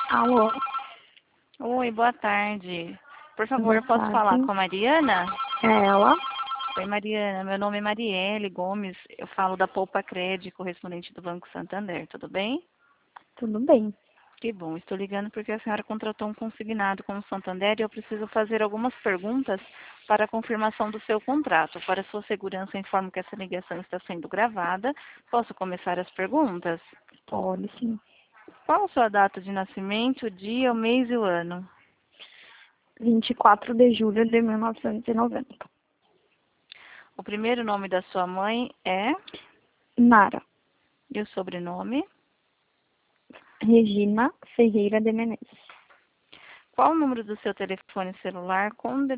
Alô, Oi, boa tarde. Por favor, boa eu posso falar tarde. com a Mariana? É ela? Oi, Mariana. Meu nome é Marielle Gomes. Eu falo da Poupa Cred, correspondente do Banco Santander. Tudo bem? Tudo bem. Que bom. Estou ligando porque a senhora contratou um consignado com o Santander e eu preciso fazer algumas perguntas para a confirmação do seu contrato. Para sua segurança, informo que essa ligação está sendo gravada. Posso começar as perguntas? Pode sim. Qual a sua data de nascimento, o dia, o mês e o ano? 24 de julho de 1990. O primeiro nome da sua mãe é? Nara. E o sobrenome? Regina Ferreira de Menezes. Qual o número do seu telefone celular com